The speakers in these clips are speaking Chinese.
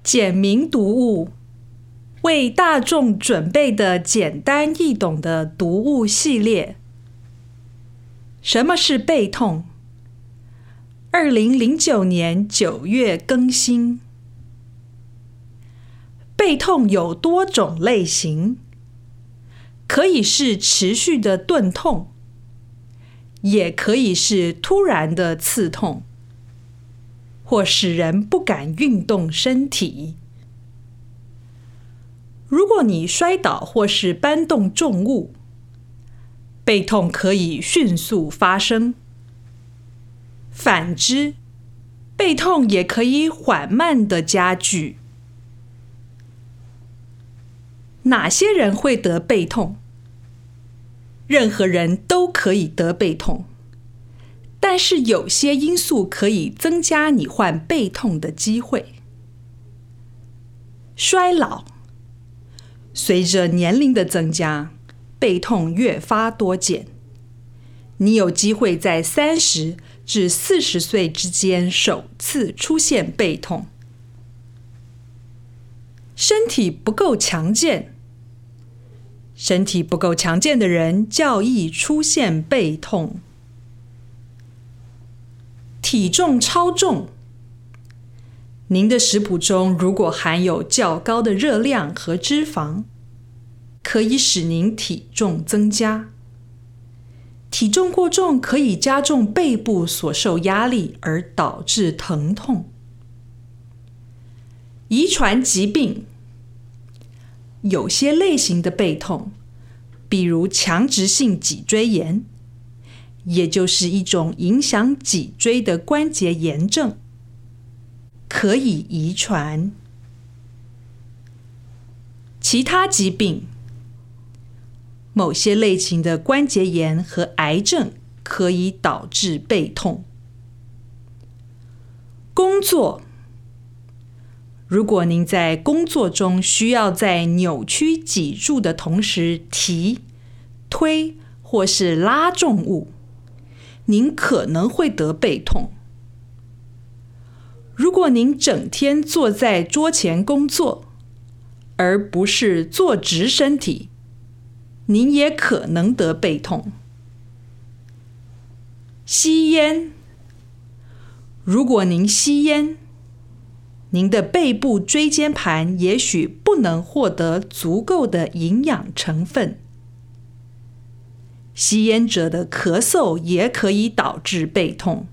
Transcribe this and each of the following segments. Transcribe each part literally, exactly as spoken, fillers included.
简明读物，为大众准备的简单易懂的读物系列。什么是背痛？二零零九年九月更新。背痛有多种类型，可以是持续的钝痛，也可以是突然的刺痛，或使人不敢运动身体。如果你摔倒或是搬动重物，背痛可以迅速发生。反之，背痛也可以缓慢地加剧。哪些人会得背痛？任何人都可以得背痛，但是有些因素可以增加你患背痛的机会。衰老，随着年龄的增加，背痛越发多见。你有机会在三十至四十岁之间首次出现背痛。身体不够强健，身体不够强健的人较易出现背痛。体重超重，您的食谱中如果含有较高的热量和脂肪，可以使您体重增加。体重过重可以加重背部所受压力而导致疼痛。遗传疾病，有些类型的背痛，比如强直性脊椎炎，也就是一种影响脊椎的关节炎症，可以遗传。其他疾病，某些类型的关节炎和癌症可以导致背痛。工作，如果您在工作中需要在扭曲脊柱的同时提、推或是拉重物，您可能会得背痛。如果您整天坐在桌前工作，而不是坐直身体，您也可能得背痛。吸烟，如果您吸烟，您的背部椎间盘也许不能获得足够的营养成分。吸烟者的咳嗽也可以导致背痛。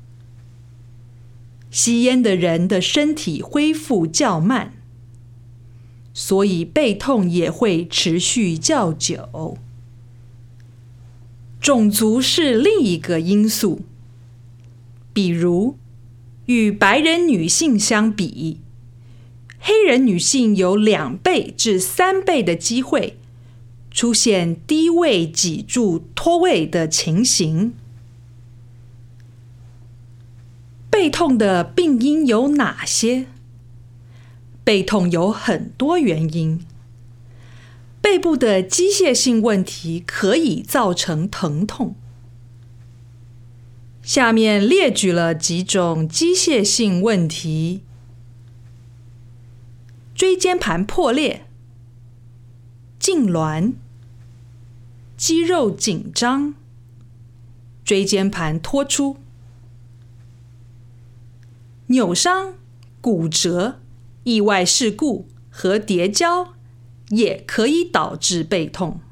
吸烟的人的身体恢复较慢，所以背痛也会持续较久。种族是另一个因素，比如与白人女性相比，黑人女性有两倍至三倍的机会出现低位脊柱脱位的情形。背痛的病因有哪些？背痛有很多原因。背部的机械性问题可以造成疼痛。下面列举了几种机械性问题：椎间盘破裂、痉挛、肌肉紧张、椎间盘脱出、扭伤、骨折、意外事故和跌跤也可以导致背痛。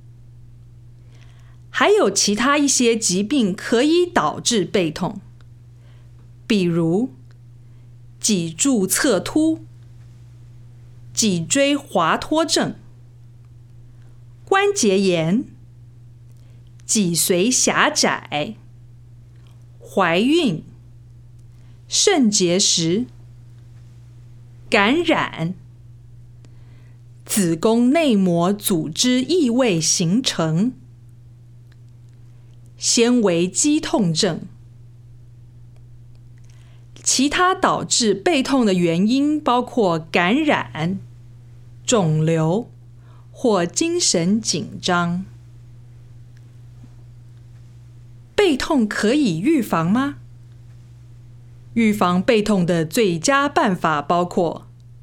还有其他一些疾病可以导致背痛，比如脊柱侧凸、脊椎滑脱症、关节炎、脊髓狭窄、怀孕、肾结石、感染、子宫内膜组织异位形成、纤维肌痛症。其他导致背痛的原因包括感染、肿瘤或精神紧张。背痛可以预防吗？预防背痛的最佳办法包括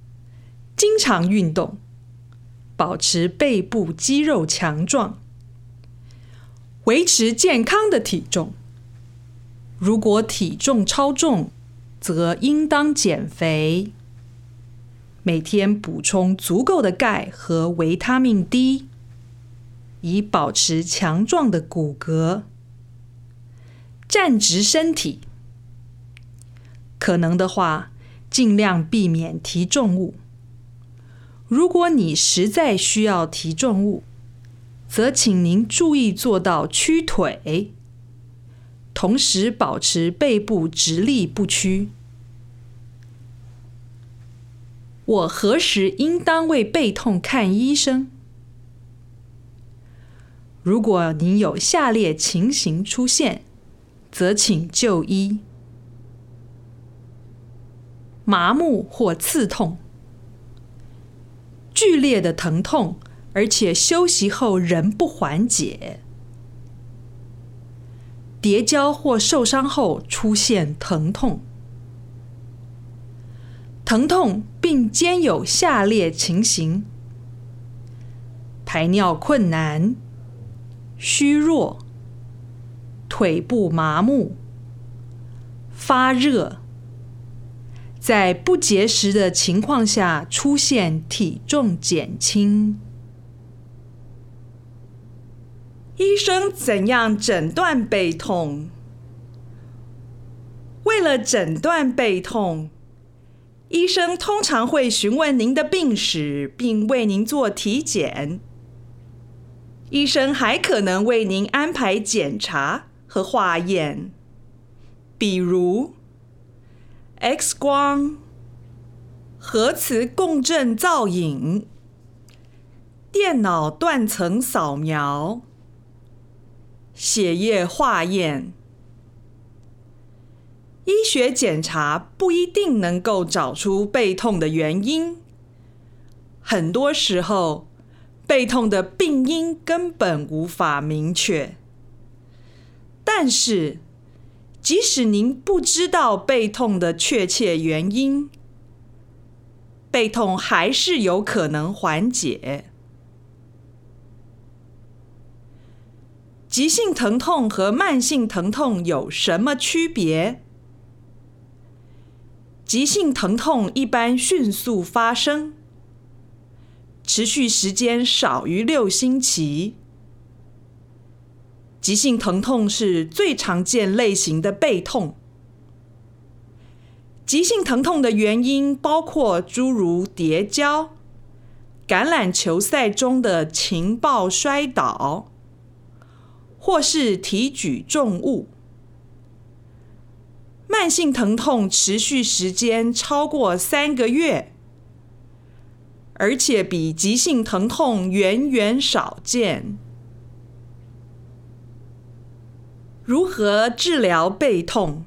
经常运动，保持背部肌肉强壮，维持健康的体重。如果体重超重，则应当减肥。每天补充足够的钙和维他命 D， 以保持强壮的骨骼。站直身体，可能的话，尽量避免提重物。如果你实在需要提重物，则请您注意做到屈腿，同时保持背部直立不屈。我何时应当为背痛看医生？如果您有下列情形出现，则请就医：麻木或刺痛，剧烈的疼痛，而且休息后仍不缓解；跌跤或受伤后出现疼痛。疼痛并兼有下列情形：排尿困难、虚弱、腿部麻木、发热，在不节食的情况下出现体重减轻。医生怎样诊断背痛？为了诊断背痛，医生通常会询问您的病史，并为您做体检。医生还可能为您安排检查和化验，比如 X 光、核磁共振造影、电脑断层扫描、血液化验。医学检查不一定能够找出背痛的原因，很多时候，背痛的病因根本无法明确。但是，即使您不知道背痛的确切原因，背痛还是有可能缓解。急性疼痛和慢性疼痛有什么区别？急性疼痛一般迅速发生，持续时间少于六星期。急性疼痛是最常见类型的背痛。急性疼痛的原因包括诸如跌跤、橄榄球赛中的情报摔倒，或是提举重物。慢性疼痛持续时间超过三个月，而且比急性疼痛远远少见。如何治疗背痛？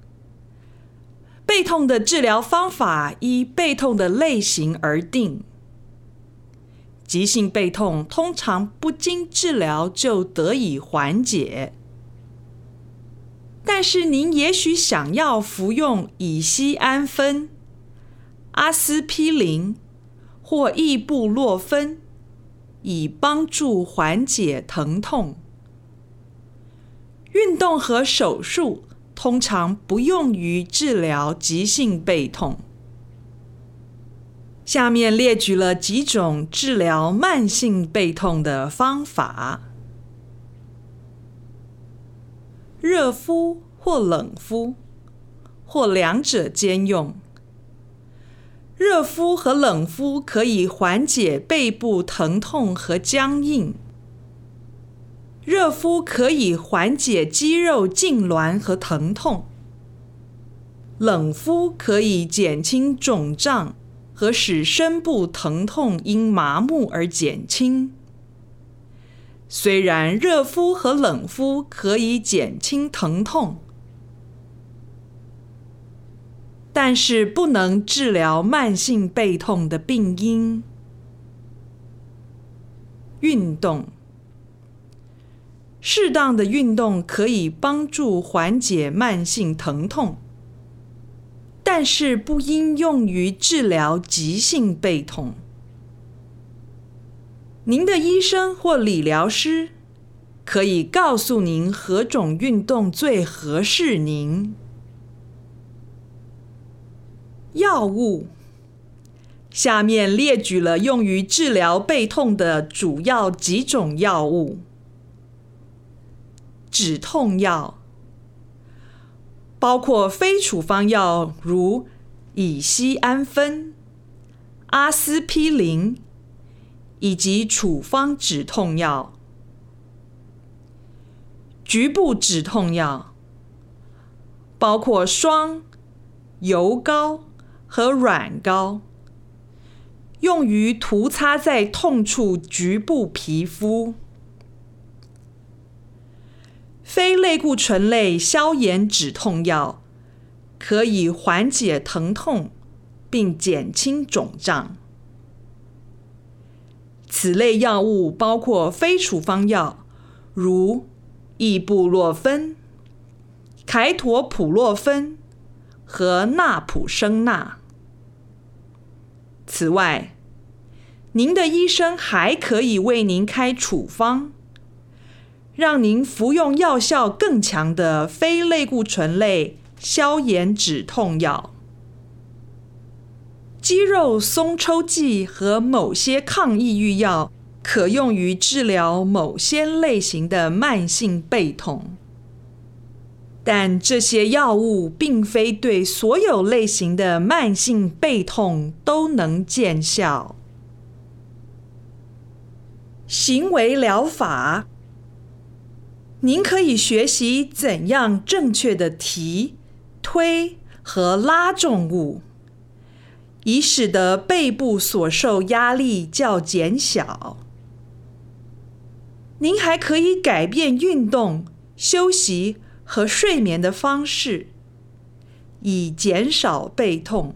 背痛的治疗方法依背痛的类型而定。急性背痛通常不经治疗就得以缓解。但是您也许想要服用乙酰氨酚、阿司匹林或异布洛芬，以帮助缓解疼痛。运动和手术通常不用于治疗急性背痛。下面列举了几种治疗慢性背痛的方法：热敷或冷敷，或两者兼用。热敷和冷敷可以缓解背部疼痛和僵硬。热敷可以缓解肌肉痉挛和疼痛。冷敷可以减轻肿胀和使深部疼痛因麻木而减轻。虽然热敷和冷敷可以减轻疼痛，但是不能治疗慢性背痛的病因。运动，适当的运动可以帮助缓解慢性疼痛。 但是不应用于治疗急性背痛。您的医生或理疗师可以告诉您何种运动最合适您。药物，下面列举了用于治疗背痛的主要几种药物。止痛药，包括非处方药如乙酰氨酚、阿司匹林，以及处方止痛药。局部止痛药，包括霜、油膏和软膏，用于涂擦在痛处局部皮肤。非类固醇类消炎止痛药可以缓解疼痛并减轻肿胀。此类药物包括非处方药，如异布洛芬、凯妥普洛芬和纳普生钠。此外，您的医生还可以为您开处方，让您服用药效更强的非类固醇类消炎止痛药。肌肉松抽剂和某些抗抑郁药可用于治疗某些类型的慢性背痛，但这些药物并非对所有类型的慢性背痛都能见效。行为疗法，您可以学习怎样正确地提、推和拉重物，以使得背部所受压力较减小。您还可以改变运动、休息和睡眠的方式，以减少背痛。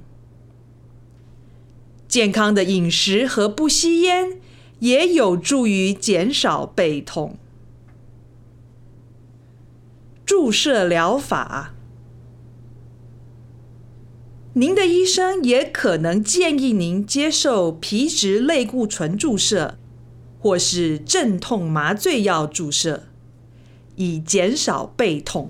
健康的饮食和不吸烟也有助于减少背痛。注射疗法，您的医生也可能建议您接受皮质类固醇注射或是镇痛麻醉药注射，以减少背痛。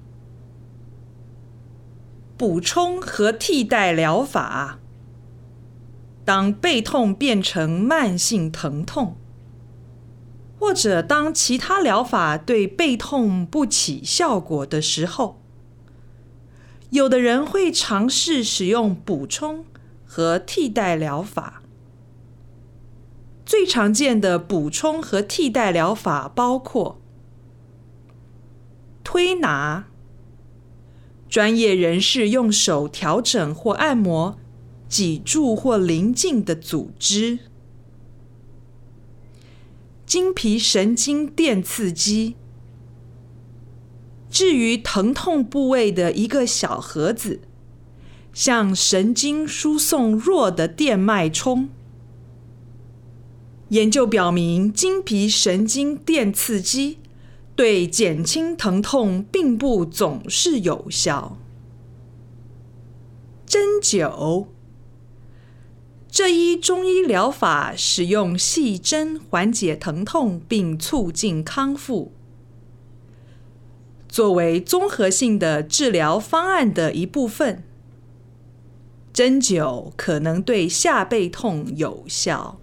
补充和替代疗法，当背痛变成慢性疼痛，或者当其他疗法对背痛不起效果的时候，有的人会尝试使用补充和替代疗法。最常见的补充和替代疗法包括推拿，专业人士用手调整或按摩脊柱或邻近的组织；经皮神经电刺激，置于疼痛部位的一个小盒子，向神经输送弱的电脉冲。研究表明，经皮神经电刺激对减轻疼痛并不总是有效。针灸，这一中医疗法使用细针缓解疼痛并促进康复。作为综合性的治疗方案的一部分，针灸可能对下背痛有效。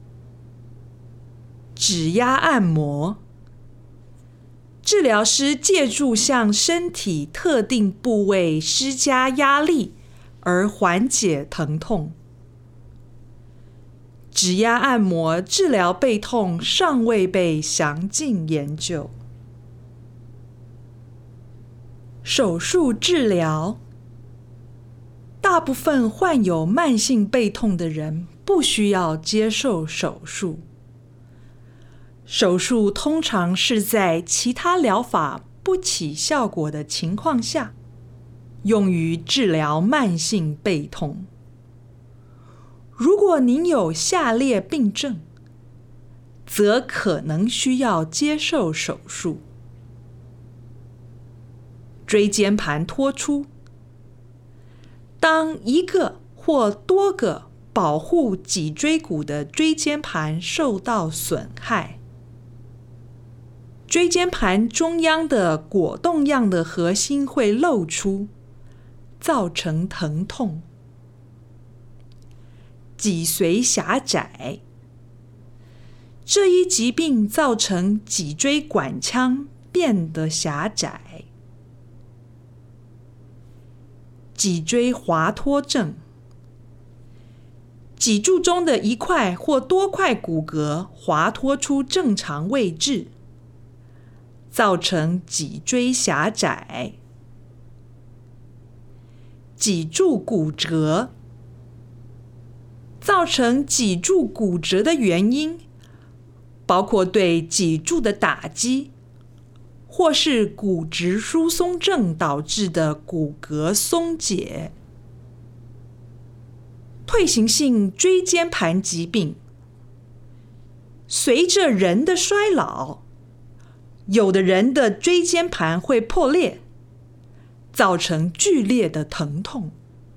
指压按摩，治疗师借助向身体特定部位施加压力而缓解疼痛。指压按摩治疗背痛尚未被详尽研究。手术治疗，大部分患有慢性背痛的人不需要接受手术。手术通常是在其他疗法不起效果的情况下，用于治疗慢性背痛。如果您有下列病症，则可能需要接受手术：椎间盘脱出、 当一个或多个保护脊椎骨的椎间盘受到损害，椎间盘中央的果冻样的核心会露出，造成疼痛。脊髓狭窄，这一疾病造成脊椎管腔变得狭窄。脊椎滑脱症，脊柱中的一块或多块骨骼滑脱出正常位置，造成脊椎狭窄。脊柱骨折，造成脊柱骨折的原因包括对脊柱的打击，或是骨质疏松症导致的骨骼松解。退行性椎间盘疾病，随着人的衰老，有的人的椎间盘会破裂，造成剧烈的疼痛。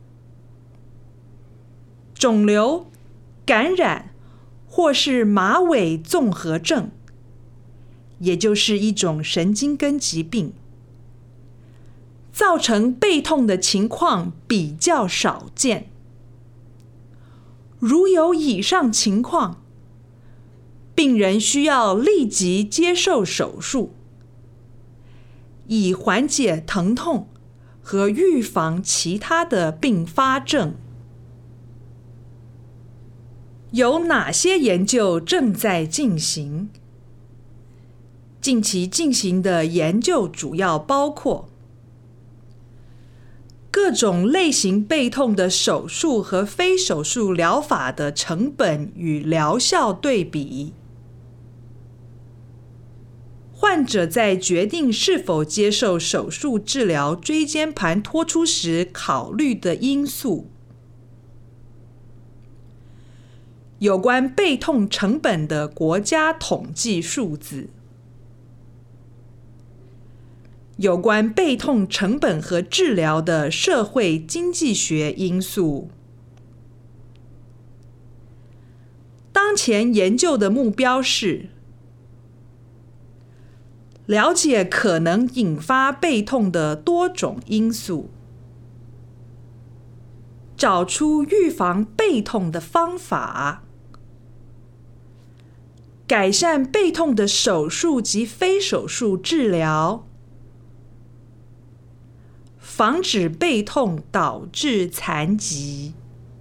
肿瘤、感染或是马尾综合症，也就是一种神经根疾病，造成背痛的情况比较少见。如有以上情况，病人需要立即接受手术，以缓解疼痛和预防其他的并发症。有哪些研究正在进行？近期进行的研究主要包括各种类型背痛的手术和非手术疗法的成本与疗效对比，患者在决定是否接受手术治疗椎间盘脱出时考虑的因素，有关背痛成本的国家统计数字，有关背痛成本和治疗的社会经济学因素。当前研究的目标是了解可能引发背痛的多种因素，找出预防背痛的方法，改善背痛的手术及非手术治疗，防止背痛导致残疾。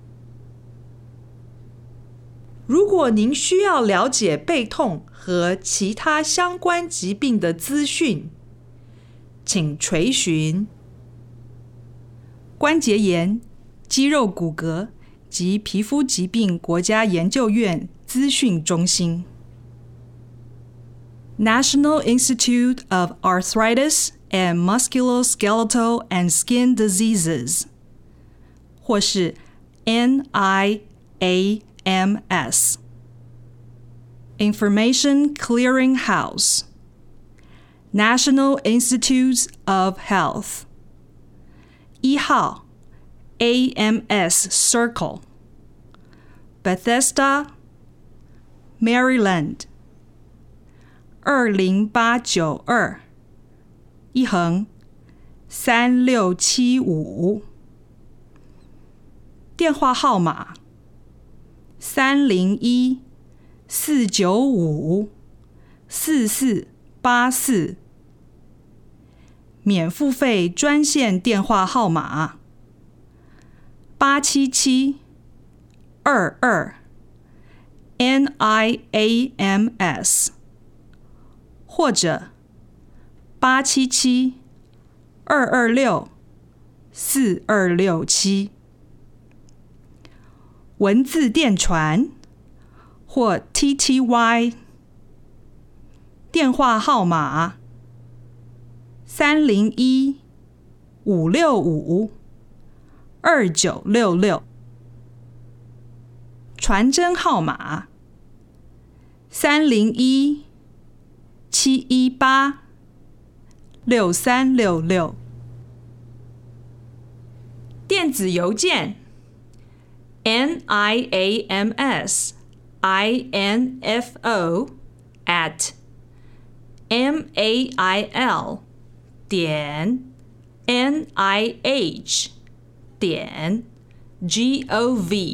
如果您需要了解背痛和其他相关疾病的资讯，请垂询关节炎、肌肉骨骼及皮肤疾病国家研究院资讯中心。National Institute of Arthritis and Musculoskeletal and Skin Diseases， 或是 N I A M S Information Clearing House National Institutes of Health 一号 A M S Circle Bethesda Maryland二零八九二一横三六七五，电话号码三零一四九五四四八四，免付费专线电话号码八七七二二 N I A M S， 或者八七七二二六四二六七，文字电传或 T T Y， 电话号码三零一五六五二九六六，传真号码三零一七一八六三六六。 电子邮件 N I A M S I N F O at M A I L 点 N I H 点 G O V。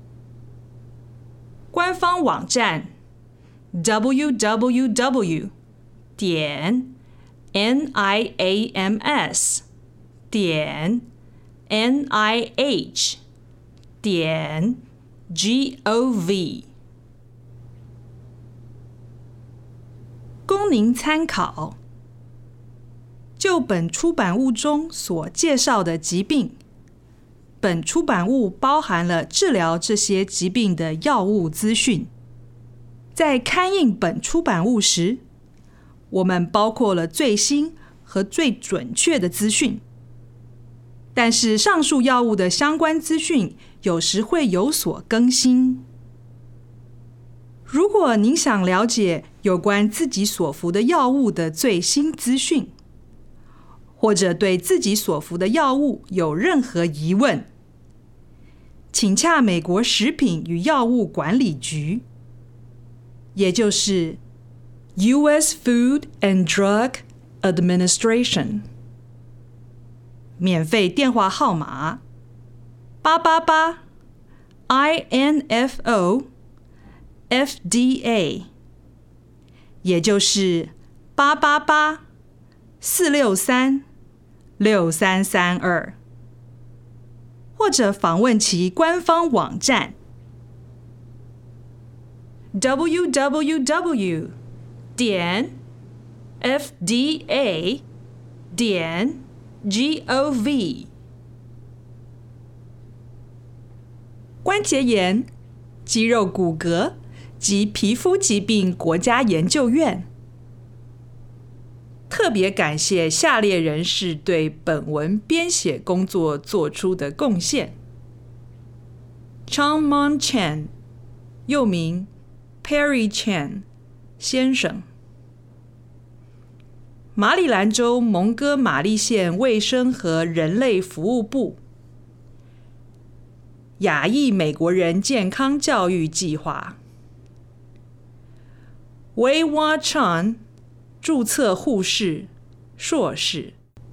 官方网站 W W W 点 N I A M S 点 N I H 点 G O V。 供您参考。就本出版物中所介绍的疾病，本出版物包含了治疗这些疾病的药物资讯。在刊印本出版物时，我们包括了最新和最准确的资讯。但是上述药物的相关资讯有时会有所更新。如果您想了解有关自己所服的药物的最新资讯，或者对自己所服的药物有任何疑问，请洽美国食品与药物管理局，也就是 U S Food and Drug Administration。 免费电话号码八八八 I N F O F D A， 也就是八八八四六三六三三二，或者访问其官方网站 W W W 点 F D A 点 G O V。 关节炎、肌肉骨骼及皮肤疾病国家研究院特别感谢下列人士对本文编写工作做出的贡献： Changmon Chen， 又名 Perry Chen 先生，马里兰州蒙哥马利县卫生和人类服务部亚裔美国人健康教育计划 Wei-Hua Chan， 注册护士，硕士。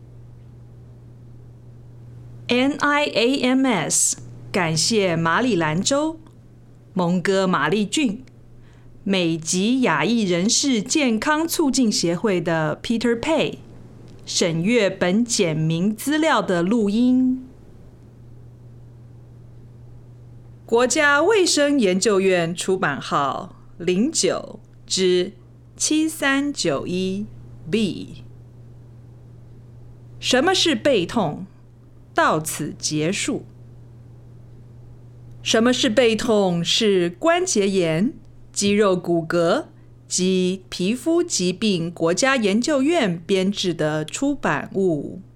N I A M S 感谢马里兰州蒙哥马利郡美籍亚裔人士健康促进协会的 Peter Pei 审阅本简明资料的录音。国家卫生研究院出版号零九之七三九一 B。 什么是背痛？到此结束。什么是背痛？是关节炎、肌肉骨骼及皮肤疾病国家研究院编制的出版物。